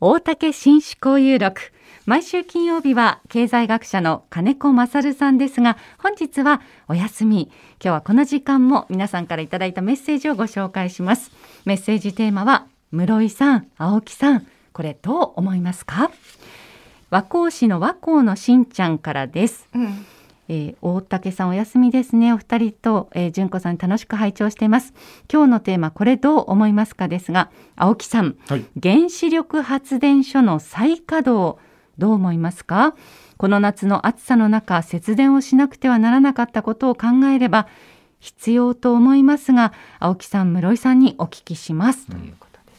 大竹新種交友録。毎週金曜日は経済学者の金子勝さんですが、本日はお休み。今日はこの時間も皆さんからいただいたメッセージをご紹介します。メッセージテーマは、室井さん、青木さん、これどう思いますか？和光市の和光のしんちゃんからです。大竹さんお休みですね。お二人と、純子さん楽しく拝聴しています。今日のテーマ、これどう思いますかですが、青木さん、 はい、 原子力発電所の再稼働どう思いますか？この夏の暑さの中、節電をしなくてはならなかったことを考えれば必要と思いますが、青木さん、室井さんにお聞きします、ということです。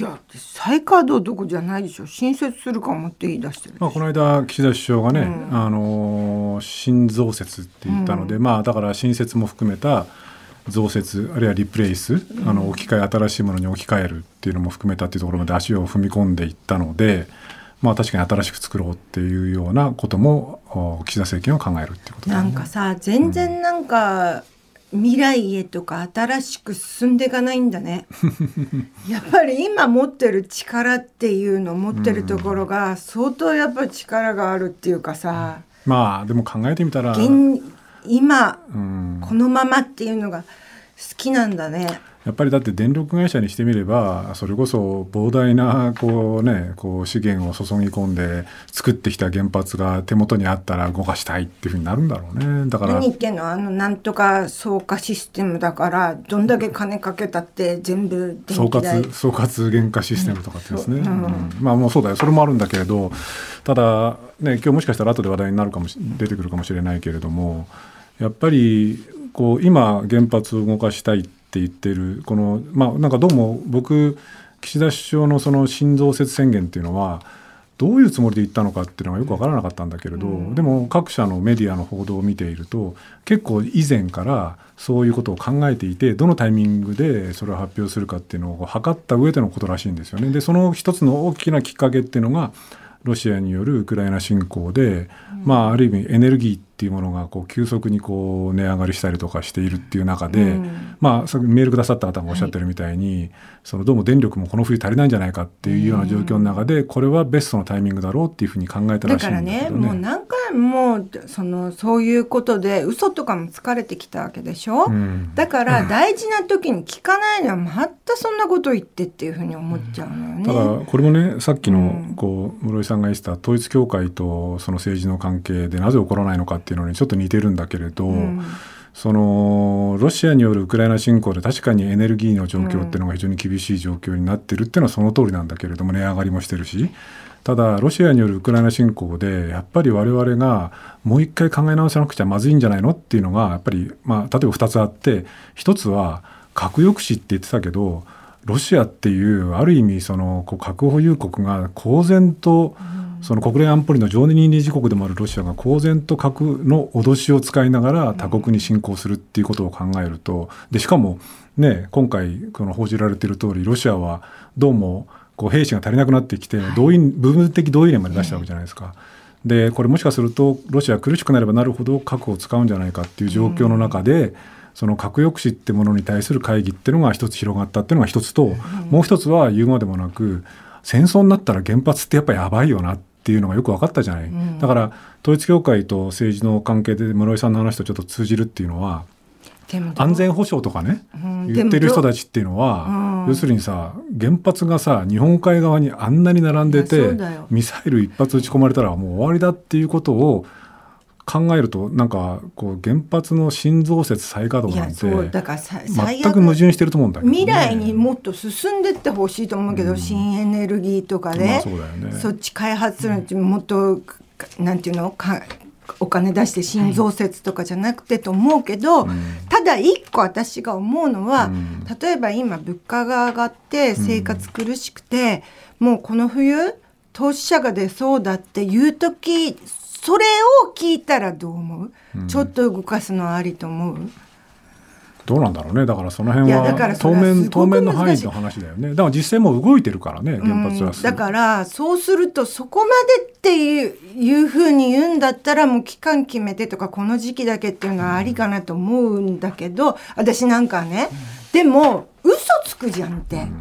いや、再稼働どこじゃないでしょ。新設するかもって言い出してるでしょ。 この間岸田首相がね、新増設って言ったので、だから新設も含めた増設、あるいはリプレイス、置き換え、新しいものに置き換えるっていうのも含めたっていうところまで足を踏み込んでいったので、確かに新しく作ろうっていうようなことも岸田政権は考えるっていうことですね。 なんかさ、全然なんか、未来へとか新しく進んでいかないんだね。やっぱり今持ってる力っていうのを持ってるところが相当やっぱり力があるっていうかさ、 でも考えてみたら今、このままっていうのが好きなんだね。 やっぱりだって電力会社にしてみれば、それこそ膨大なこう資源を注ぎ込んで作ってきた原発が手元にあったら動かしたいっていうふうになるんだろうね。だから何言ってんの？なんとか総化システムだからどんだけ金かけたって全部電気代、 総括原価システムとかってですね、もうそうだよ、それもあるんだけれど、ただね、今日もしかしたら後で話題になる出てくるかもしれないけれども、やっぱり今原発を動かしたいって言ってるこの、なんかどうも僕、岸田首相のその新増設宣言っていうのはどういうつもりで言ったのかっていうのがよく分からなかったんだけれど、でも各社のメディアの報道を見ていると結構以前からそういうことを考えていて、どのタイミングでそれを発表するかっていうのを測った上でのことらしいんですよね。でその一つの大きなきっかけっていうのがロシアによるウクライナ侵攻で、ある意味エネルギーっていうものが急速に値上がりしたりとかしているっていう中で、さっきメールくださった方がおっしゃってるみたいに、どうも電力もこの冬足りないんじゃないかっていうような状況の中で、これはベストのタイミングだろうっていうふうに考えたらしいんだけどね。 だからね、もう何回もそういうことで嘘とかもつかれてきたわけでしょ、だから大事な時に聞かないのはまたそんなこと言ってっていうふうに思っちゃうのよね。 ただこれもね、さっきの室井さんが言ってた統一教会とその政治の関係でなぜ起こらないのかっていうのにちょっと似てるんだけれど、ロシアによるウクライナ侵攻で確かにエネルギーの状況っていうのが非常に厳しい状況になってるっていうのはその通りなんだけれども、値上がりもしてるし、ただロシアによるウクライナ侵攻でやっぱり我々がもう一回考え直さなくちゃまずいんじゃないのっていうのがやっぱり、例えば2つあって、1つは核抑止って言ってたけど、ロシアっていうある意味核保有国が公然と国連安保理の常任理事国でもあるロシアが公然と核の脅しを使いながら他国に侵攻するっていうことを考えると、でしかもね、今回報じられている通りロシアはどうも兵士が足りなくなってきて部分的動員令まで出したわけじゃないですか。でこれもしかするとロシアは苦しくなればなるほど核を使うんじゃないかっていう状況の中で、核抑止ってものに対する会議っていうのが一つ広がったっていうのが一つと、もう一つは言うまでもなく、戦争になったら原発ってやっぱりやばいよなっていうのがよく分かったじゃない、だから統一教会と政治の関係で室井さんの話とちょっと通じるっていうのは、安全保障とかね、言ってる人たちっていうのは、要するにさ、原発がさ日本海側にあんなに並んでてミサイル一発撃ち込まれたらもう終わりだっていうことを考えると、なんか原発の新増設再稼働なんてだから全く矛盾してると思うんだけど、ね、 未来にもっと進んでってほしいと思うけど、新エネルギーとかで、 そうだよね、 そっち開発するのにもっとなんていうのお金出して新増設とかじゃなくてと思うけど、ただ一個私が思うのは、例えば今物価が上がって生活苦しくて、もうこの冬投資者が出そうだっていう時、それを聞いたらどう思う？ちょっと動かすのはありと思う？ どうなんだろうね。だからその辺は当面の範囲の話だよね。だから実際もう動いてるからね、原発は。 だからそうすると、そこまでっていうふうに言うんだったら、もう期間決めてとかこの時期だけっていうのはありかなと思うんだけど、私なんかね、でも嘘つくじゃんって、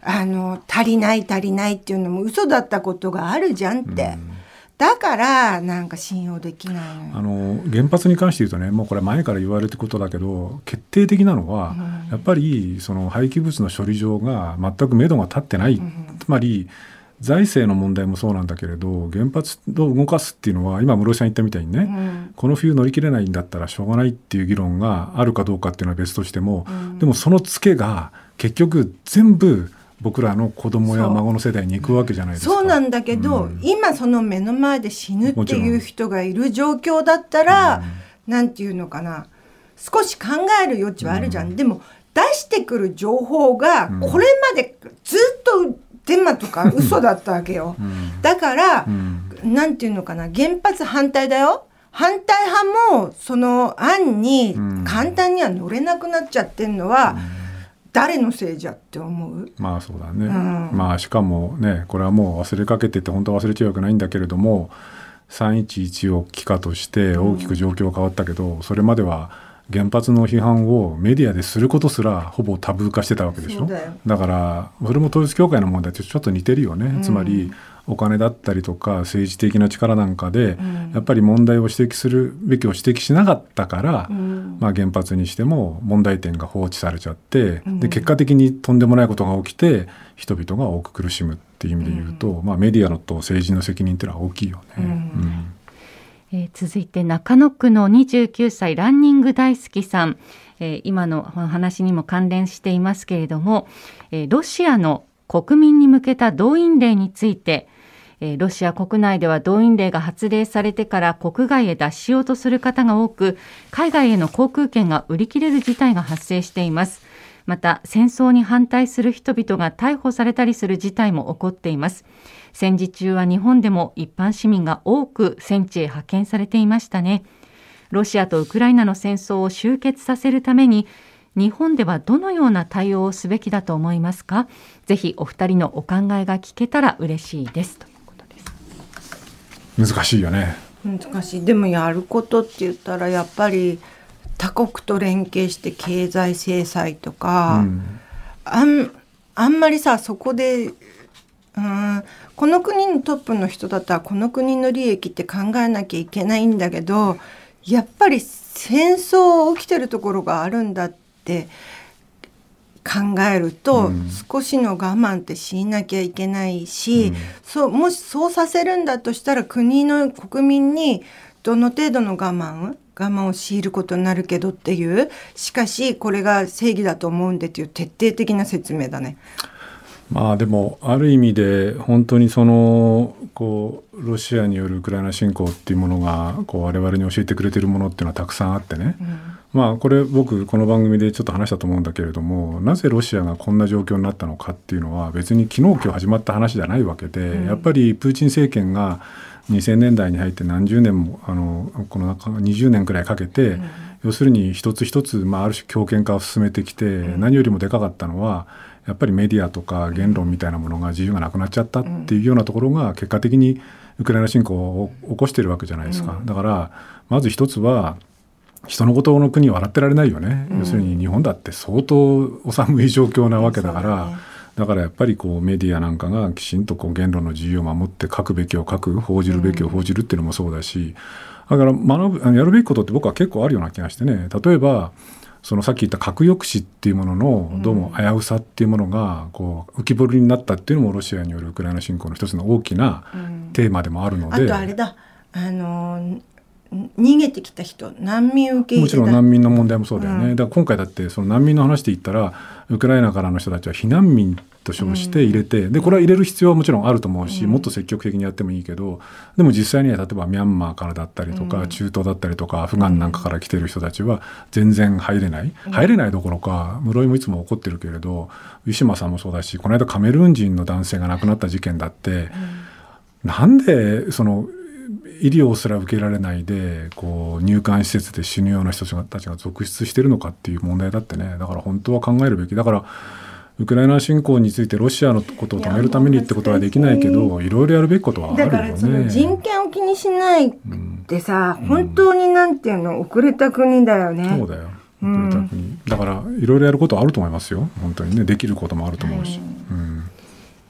足りないっていうのも嘘だったことがあるじゃんって、だからなんか信用できないの。 原発に関して言うとね、もうこれ前から言われてることだけど、決定的なのは、やっぱりその廃棄物の処理場が全く目処が立ってない、つまり財政の問題もそうなんだけれど、原発を動かすっていうのは今室井さん言ったみたいにね、この冬乗り切れないんだったらしょうがないっていう議論があるかどうかっていうのは別としても、でもそのツケが結局全部僕らの子供や孫の世代に行くわけじゃないですか。 そうなんだけど、今その目の前で死ぬっていう人がいる状況だったら、なんていうのかな、少し考える余地はあるじゃん。でも出してくる情報がこれまでずっとデマとか嘘だったわけよ。だから、なんていうのかな、原発反対だよ。反対派もその案に簡単には乗れなくなっちゃってるのは、誰のせいじゃって思う。 まあそうだね、まあしかもね、これはもう忘れかけてて本当は忘れちゃうわけないんだけれども、311を帰化として大きく状況が変わったけど、それまでは原発の批判をメディアですることすらほぼタブー化してたわけでしょ。だからそれも統一教会の問題とちょっと似てるよね、つまりお金だったりとか政治的な力なんかで、やっぱり問題を指摘するべきを指摘しなかったから、まあ、原発にしても問題点が放置されちゃって、で結果的にとんでもないことが起きて人々が多く苦しむっていう意味で言うと、まあ、メディアのと政治の責任っていうのは大きいよね。 続いて中野区の29歳ランニング大好きさん、今の話にも関連していますけれども、ロシアの国民に向けた動員令について、ロシア国内では動員令が発令されてから国外へ脱しようとする方が多く、海外への航空券が売り切れる事態が発生しています。また戦争に反対する人々が逮捕されたりする事態も起こっています。戦時中は日本でも一般市民が多く戦地へ派遣されていましたね。ロシアとウクライナの戦争を終結させるために日本ではどのような対応をすべきだと思いますか。ぜひお二人のお考えが聞けたら嬉しいですということです。 難しいよね。 難しい。でもやることって言ったらやっぱり他国と連携して経済制裁とか、あんまりさ、そこでこの国のトップの人だったらこの国の利益って考えなきゃいけないんだけど、やっぱり戦争起きてるところがあるんだって考えると、少しの我慢ってしなきゃいけないし、もしそうさせるんだとしたら国民にどの程度の我慢を強いることになるけどっていう、しかしこれが正義だと思うんでっていう徹底的な説明だね。 まあでもある意味で本当にロシアによるウクライナ侵攻っていうものが我々に教えてくれてるものっていうのはたくさんあってね、まあこれ僕この番組でちょっと話したと思うんだけれども、なぜロシアがこんな状況になったのかっていうのは別に昨日今日始まった話じゃないわけで、やっぱりプーチン政権が2000年代に入って何十年もこの20年くらいかけて、要するに一つ一つ、ある種強権化を進めてきて、何よりもでかかったのはやっぱりメディアとか言論みたいなものが自由がなくなっちゃったっていうようなところが結果的にウクライナ侵攻を起こしているわけじゃないですか。だからまず一つは人のことの国を笑ってられないよね。要するに日本だって相当お寒い状況なわけだから、だからやっぱりメディアなんかがきちんと言論の自由を守って書くべきを書く、報じるべきを報じるっていうのもそうだし、だからやるべきことって僕は結構あるような気がしてね。例えばさっき言った核抑止っていうもののどうも危うさっていうものが浮き彫りになったっていうのもロシアによるウクライナ侵攻の一つの大きなテーマでもあるので、 あとあれだ、逃げてきた人、難民受け入れもちろん難民の問題もそうだよね。だから今回だってその難民の話で言ったらウクライナからの人たちは避難民と称して入れて、でこれは入れる必要はもちろんあると思うし、もっと積極的にやってもいいけど、でも実際には例えばミャンマーからだったりとか、中東だったりとかアフガンなんかから来てる人たちは全然入れないどころか、室井もいつも怒ってるけれどウィシュマさんもそうだし、この間カメルーン人の男性が亡くなった事件だって、なんで医療すら受けられないで入管施設で死ぬような人たちが続出しているのかっていう問題だってね。だから本当は考えるべきだから、ウクライナ侵攻についてロシアのことを止めるためにってことはできないけど、いろいろやるべきことはあるよね。 だからその人権を気にしないってさ、本当になんていうの、遅れた国だよね。 そうだよ、遅れた国、だからいろいろやることはあると思いますよ。本当にね、できることもあると思うし、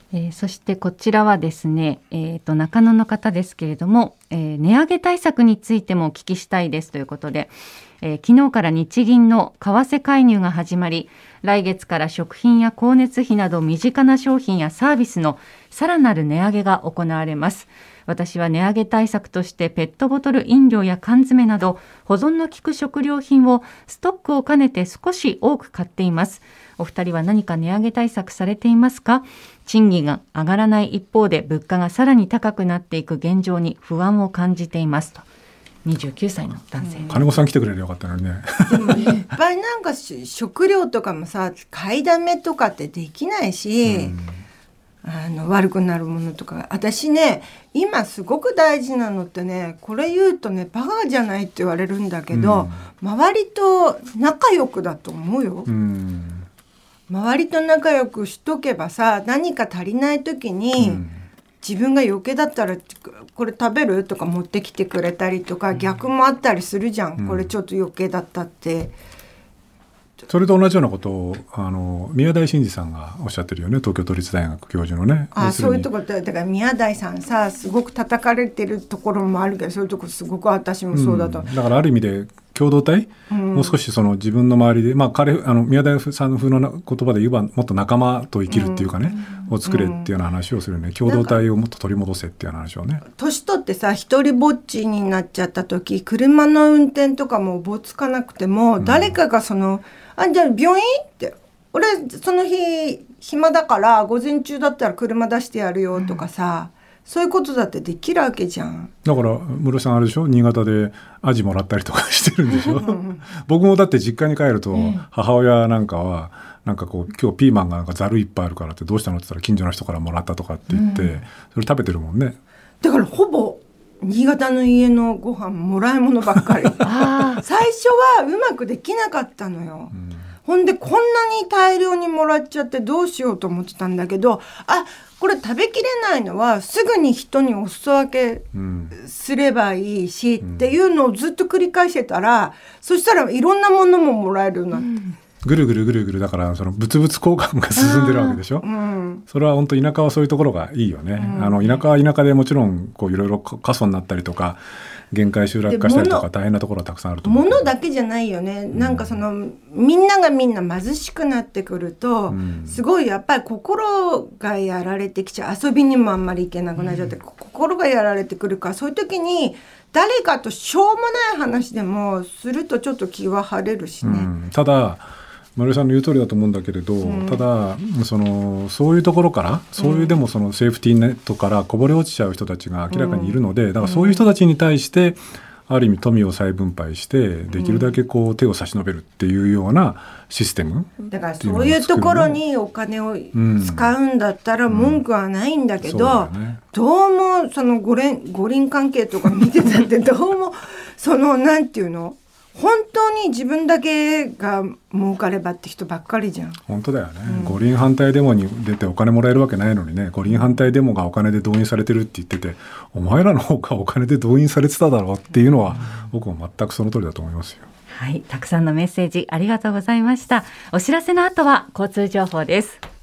そしてこちらはですね、中野の方ですけれども、値上げ対策についてもお聞きしたいですということで、昨日から日銀の為替介入が始まり、来月から食品や光熱費など身近な商品やサービスのさらなる値上げが行われます。私は値上げ対策としてペットボトル飲料や缶詰など保存の効く食料品をストックを兼ねて少し多く買っています。お二人は何か値上げ対策されていますか？賃金が上がらない一方で物価がさらに高くなっていく現状に不安を感じていますと。29歳の男性、 金子さん来てくれればよかったのにね。 でもいっぱいなんか食料とかもさ、買いだめとかってできないし、悪くなるものとか。私ね、今すごく大事なのってね、これ言うとねバカじゃないって言われるんだけど、周りと仲良くだと思うよ。周りと仲良くしとけばさ、何か足りない時に、自分が余計だったらこれ食べるとか持ってきてくれたりとか、逆もあったりするじゃん、これちょっと余計だったって。 それと同じようなことを宮台真司さんがおっしゃってるよね、東京都立大学教授のね。 そういうとこだから宮台さんさ、すごく叩かれてるところもあるけど、そういうとこすごく私もそうだと、 だからある意味で共同体、もう少しその自分の周りで、宮台さん風の言葉で言えばもっと仲間と生きるっていうかね、を作れっていうような話をするね。共同体をもっと取り戻せっていう話をね。 年取ってさ、一人ぼっちになっちゃった時、車の運転とかもおぼつかなくても、誰かがじゃあ病院って俺その日暇だから午前中だったら車出してやるよとかさ、そういうことだってできるわけじゃん。 だから室井さんあれでしょ、新潟でアジもらったりとかしてるんでしょ僕もだって実家に帰ると、母親なんかはなんかこう今日ピーマンがなんかざるいっぱいあるからってどうしたのって言ったら近所の人からもらったとかって言って、それ食べてるもんね。だからほぼ新潟の家のご飯もらい物ばっかり最初はうまくできなかったのよ、ほんでこんなに大量にもらっちゃってどうしようと思ってたんだけど、これ食べきれないのはすぐに人にお裾分けすればいいし、っていうのをずっと繰り返してたら、そしたらいろんなものももらえるようになって、 ぐるぐるぐるぐる、だからその物々交換が進んでるわけでしょ、それは本当田舎はそういうところがいいよね、田舎は田舎でもちろんこういろいろ過疎になったりとか限界集落化したりとか大変なところはたくさんあると思う。 物だけじゃないよね、なんかみんながみんな貧しくなってくると、すごいやっぱり心がやられてきちゃう。遊びにもあんまり行けなくなっちゃって、心がやられてくるから、そういう時に誰かとしょうもない話でもするとちょっと気は晴れるしね、 ただ丸井さんの言う通りだと思うんだけれど、ただそういうところからそういうでもそのセーフティーネットからこぼれ落ちちゃう人たちが明らかにいるので、だからそういう人たちに対してある意味富を再分配してできるだけこう手を差し伸べるっていうようなシステム、 だからそういうところにお金を使うんだったら文句はないんだけど、どうも五輪関係とか見てたってどうもなんていうの、本当に自分だけが儲かればって人ばっかりじゃん。 本当だよね、五輪反対デモに出てお金もらえるわけないのにね、五輪反対デモがお金で動員されてるって言ってて、お前らの方がお金で動員されてただろうっていうのは僕も全くその通りだと思いますよ。 はい、たくさんのメッセージありがとうございました。お知らせの後は交通情報です。